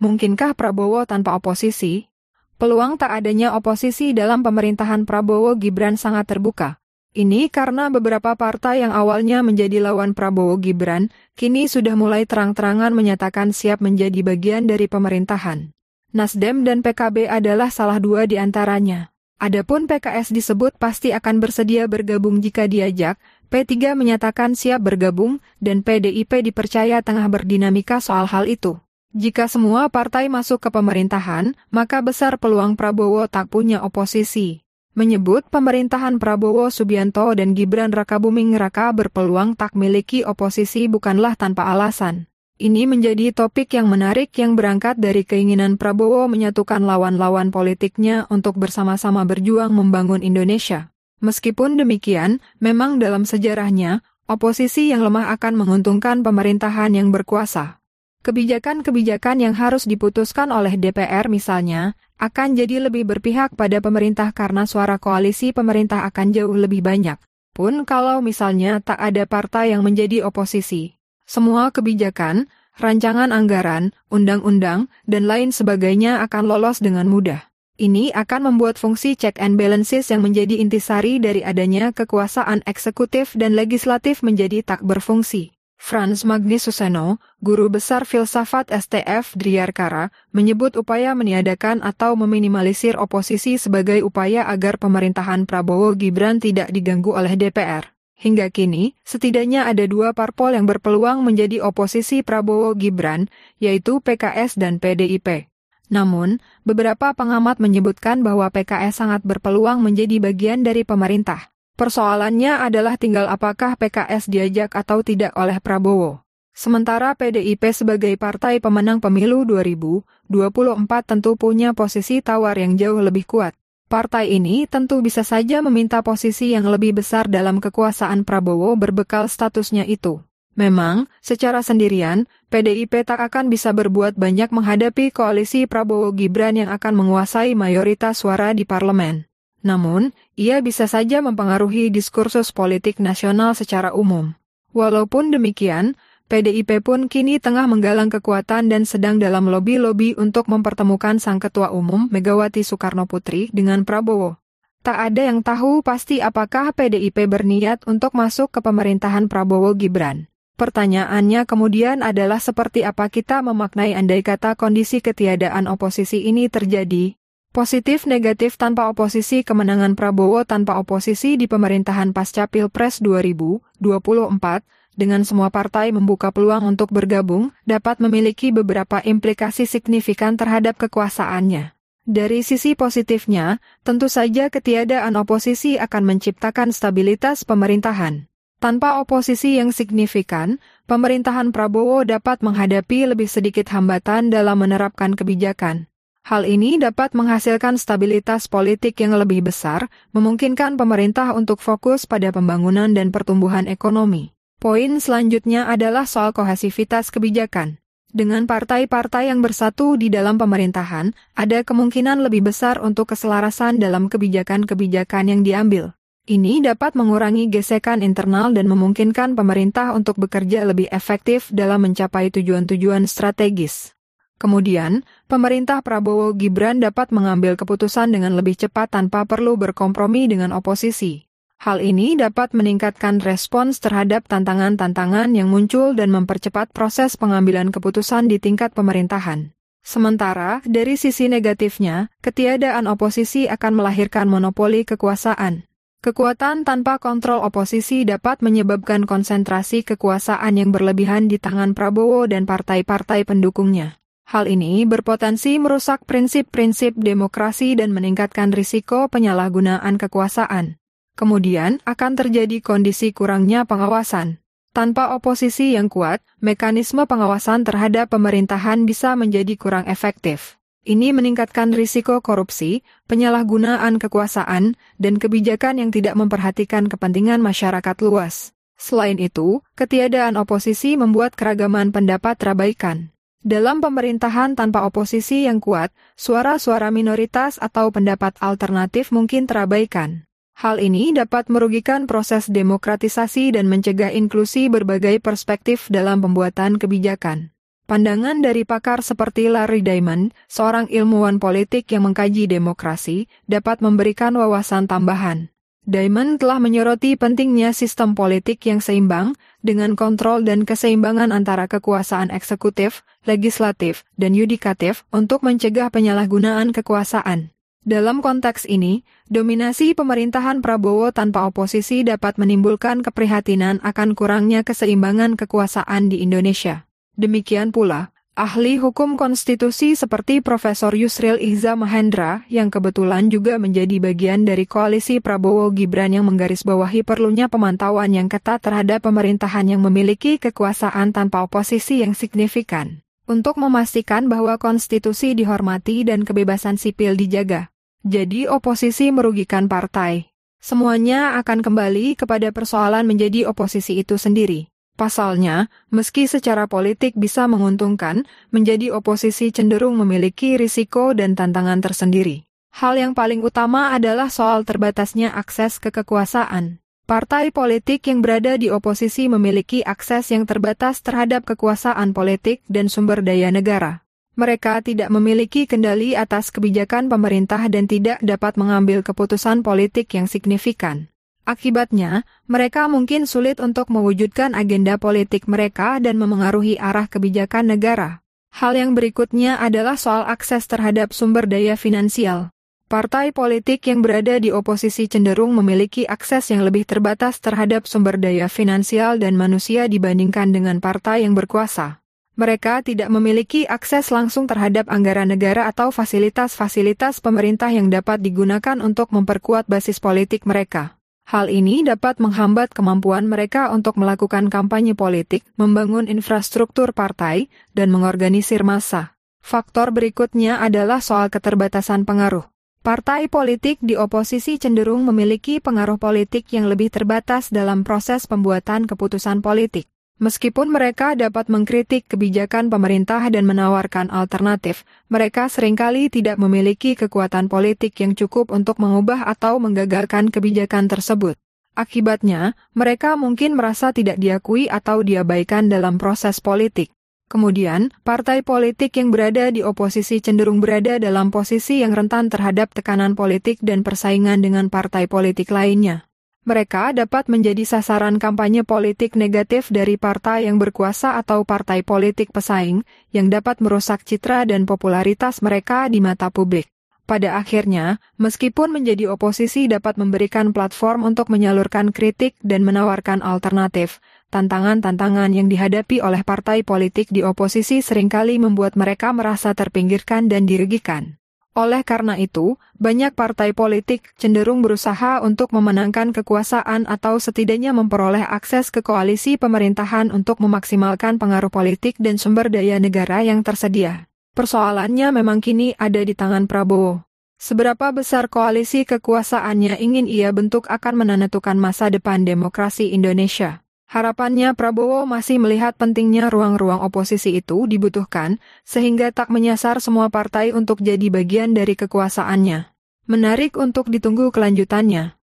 Mungkinkah Prabowo tanpa oposisi? Peluang tak adanya oposisi dalam pemerintahan Prabowo Gibran sangat terbuka. Ini karena beberapa partai yang awalnya menjadi lawan Prabowo Gibran, kini sudah mulai terang-terangan menyatakan siap menjadi bagian dari pemerintahan. Nasdem dan PKB adalah salah dua di antaranya. Adapun PKS disebut pasti akan bersedia bergabung jika diajak, P3 menyatakan siap bergabung, dan PDIP dipercaya tengah berdinamika soal hal itu. Jika semua partai masuk ke pemerintahan, maka besar peluang Prabowo tak punya oposisi. Menyebut pemerintahan Prabowo Subianto dan Gibran Rakabuming Raka berpeluang tak miliki oposisi bukanlah tanpa alasan. Ini menjadi topik yang menarik yang berangkat dari keinginan Prabowo menyatukan lawan-lawan politiknya untuk bersama-sama berjuang membangun Indonesia. Meskipun demikian, memang dalam sejarahnya, oposisi yang lemah akan menguntungkan pemerintahan yang berkuasa. Kebijakan-kebijakan yang harus diputuskan oleh DPR misalnya, akan jadi lebih berpihak pada pemerintah karena suara koalisi pemerintah akan jauh lebih banyak. Pun kalau misalnya tak ada partai yang menjadi oposisi. Semua kebijakan, rancangan anggaran, undang-undang, dan lain sebagainya akan lolos dengan mudah. Ini akan membuat fungsi check and balances yang menjadi intisari dari adanya kekuasaan eksekutif dan legislatif menjadi tak berfungsi. Frans Magnis Suseno, guru besar filsafat STF Driarkara, menyebut upaya meniadakan atau meminimalisir oposisi sebagai upaya agar pemerintahan Prabowo Gibran tidak diganggu oleh DPR. Hingga kini, setidaknya ada dua parpol yang berpeluang menjadi oposisi Prabowo Gibran, yaitu PKS dan PDIP. Namun, beberapa pengamat menyebutkan bahwa PKS sangat berpeluang menjadi bagian dari pemerintah. Persoalannya adalah tinggal apakah PKS diajak atau tidak oleh Prabowo. Sementara PDIP sebagai partai pemenang pemilu 2024 tentu punya posisi tawar yang jauh lebih kuat. Partai ini tentu bisa saja meminta posisi yang lebih besar dalam kekuasaan Prabowo berbekal statusnya itu. Memang, secara sendirian, PDIP tak akan bisa berbuat banyak menghadapi koalisi Prabowo Gibran yang akan menguasai mayoritas suara di parlemen. Namun, ia bisa saja mempengaruhi diskursus politik nasional secara umum. Walaupun demikian, PDIP pun kini tengah menggalang kekuatan dan sedang dalam lobi-lobi untuk mempertemukan Sang Ketua Umum Megawati Soekarno Putri dengan Prabowo. Tak ada yang tahu pasti apakah PDIP berniat untuk masuk ke pemerintahan Prabowo Gibran. Pertanyaannya kemudian adalah seperti apa kita memaknai andai kata kondisi ketiadaan oposisi ini terjadi. Positif negatif tanpa oposisi kemenangan Prabowo tanpa oposisi di pemerintahan pasca Pilpres 2024, dengan semua partai membuka peluang untuk bergabung, dapat memiliki beberapa implikasi signifikan terhadap kekuasaannya. Dari sisi positifnya, tentu saja ketiadaan oposisi akan menciptakan stabilitas pemerintahan. Tanpa oposisi yang signifikan, pemerintahan Prabowo dapat menghadapi lebih sedikit hambatan dalam menerapkan kebijakan. Hal ini dapat menghasilkan stabilitas politik yang lebih besar, memungkinkan pemerintah untuk fokus pada pembangunan dan pertumbuhan ekonomi. Poin selanjutnya adalah soal kohesivitas kebijakan. Dengan partai-partai yang bersatu di dalam pemerintahan, ada kemungkinan lebih besar untuk keselarasan dalam kebijakan-kebijakan yang diambil. Ini dapat mengurangi gesekan internal dan memungkinkan pemerintah untuk bekerja lebih efektif dalam mencapai tujuan-tujuan strategis. Kemudian, pemerintah Prabowo Gibran dapat mengambil keputusan dengan lebih cepat tanpa perlu berkompromi dengan oposisi. Hal ini dapat meningkatkan respons terhadap tantangan-tantangan yang muncul dan mempercepat proses pengambilan keputusan di tingkat pemerintahan. Sementara, dari sisi negatifnya, ketiadaan oposisi akan melahirkan monopoli kekuasaan. Kekuatan tanpa kontrol oposisi dapat menyebabkan konsentrasi kekuasaan yang berlebihan di tangan Prabowo dan partai-partai pendukungnya. Hal ini berpotensi merusak prinsip-prinsip demokrasi dan meningkatkan risiko penyalahgunaan kekuasaan. Kemudian, akan terjadi kondisi kurangnya pengawasan. Tanpa oposisi yang kuat, mekanisme pengawasan terhadap pemerintahan bisa menjadi kurang efektif. Ini meningkatkan risiko korupsi, penyalahgunaan kekuasaan, dan kebijakan yang tidak memperhatikan kepentingan masyarakat luas. Selain itu, ketiadaan oposisi membuat keragaman pendapat terabaikan. Dalam pemerintahan tanpa oposisi yang kuat, suara-suara minoritas atau pendapat alternatif mungkin terabaikan. Hal ini dapat merugikan proses demokratisasi dan mencegah inklusi berbagai perspektif dalam pembuatan kebijakan. Pandangan dari pakar seperti Larry Diamond, seorang ilmuwan politik yang mengkaji demokrasi, dapat memberikan wawasan tambahan. Diamond telah menyoroti pentingnya sistem politik yang seimbang, dengan kontrol dan keseimbangan antara kekuasaan eksekutif, legislatif, dan yudikatif untuk mencegah penyalahgunaan kekuasaan. Dalam konteks ini, dominasi pemerintahan Prabowo tanpa oposisi dapat menimbulkan keprihatinan akan kurangnya keseimbangan kekuasaan di Indonesia. Demikian pula, ahli hukum konstitusi seperti Profesor Yusril Ihza Mahendra yang kebetulan juga menjadi bagian dari koalisi Prabowo Gibran yang menggarisbawahi perlunya pemantauan yang ketat terhadap pemerintahan yang memiliki kekuasaan tanpa oposisi yang signifikan, untuk memastikan bahwa konstitusi dihormati dan kebebasan sipil dijaga. Jadi oposisi merugikan partai. Semuanya akan kembali kepada persoalan menjadi oposisi itu sendiri. Pasalnya, meski secara politik bisa menguntungkan, menjadi oposisi cenderung memiliki risiko dan tantangan tersendiri. Hal yang paling utama adalah soal terbatasnya akses ke kekuasaan. Partai politik yang berada di oposisi memiliki akses yang terbatas terhadap kekuasaan politik dan sumber daya negara. Mereka tidak memiliki kendali atas kebijakan pemerintah dan tidak dapat mengambil keputusan politik yang signifikan. Akibatnya, mereka mungkin sulit untuk mewujudkan agenda politik mereka dan memengaruhi arah kebijakan negara. Hal yang berikutnya adalah soal akses terhadap sumber daya finansial. Partai politik yang berada di oposisi cenderung memiliki akses yang lebih terbatas terhadap sumber daya finansial dan manusia dibandingkan dengan partai yang berkuasa. Mereka tidak memiliki akses langsung terhadap anggaran negara atau fasilitas-fasilitas pemerintah yang dapat digunakan untuk memperkuat basis politik mereka. Hal ini dapat menghambat kemampuan mereka untuk melakukan kampanye politik, membangun infrastruktur partai, dan mengorganisir massa. Faktor berikutnya adalah soal keterbatasan pengaruh. Partai politik di oposisi cenderung memiliki pengaruh politik yang lebih terbatas dalam proses pembuatan keputusan politik. Meskipun mereka dapat mengkritik kebijakan pemerintah dan menawarkan alternatif, mereka seringkali tidak memiliki kekuatan politik yang cukup untuk mengubah atau menggagalkan kebijakan tersebut. Akibatnya, mereka mungkin merasa tidak diakui atau diabaikan dalam proses politik. Kemudian, partai politik yang berada di oposisi cenderung berada dalam posisi yang rentan terhadap tekanan politik dan persaingan dengan partai politik lainnya. Mereka dapat menjadi sasaran kampanye politik negatif dari partai yang berkuasa atau partai politik pesaing, yang dapat merusak citra dan popularitas mereka di mata publik. Pada akhirnya, meskipun menjadi oposisi dapat memberikan platform untuk menyalurkan kritik dan menawarkan alternatif, tantangan-tantangan yang dihadapi oleh partai politik di oposisi seringkali membuat mereka merasa terpinggirkan dan dirugikan. Oleh karena itu, banyak partai politik cenderung berusaha untuk memenangkan kekuasaan atau setidaknya memperoleh akses ke koalisi pemerintahan untuk memaksimalkan pengaruh politik dan sumber daya negara yang tersedia. Persoalannya memang kini ada di tangan Prabowo. Seberapa besar koalisi kekuasaannya ingin ia bentuk akan menentukan masa depan demokrasi Indonesia. Harapannya Prabowo masih melihat pentingnya ruang-ruang oposisi itu dibutuhkan, sehingga tak menyasar semua partai untuk jadi bagian dari kekuasaannya. Menarik untuk ditunggu kelanjutannya.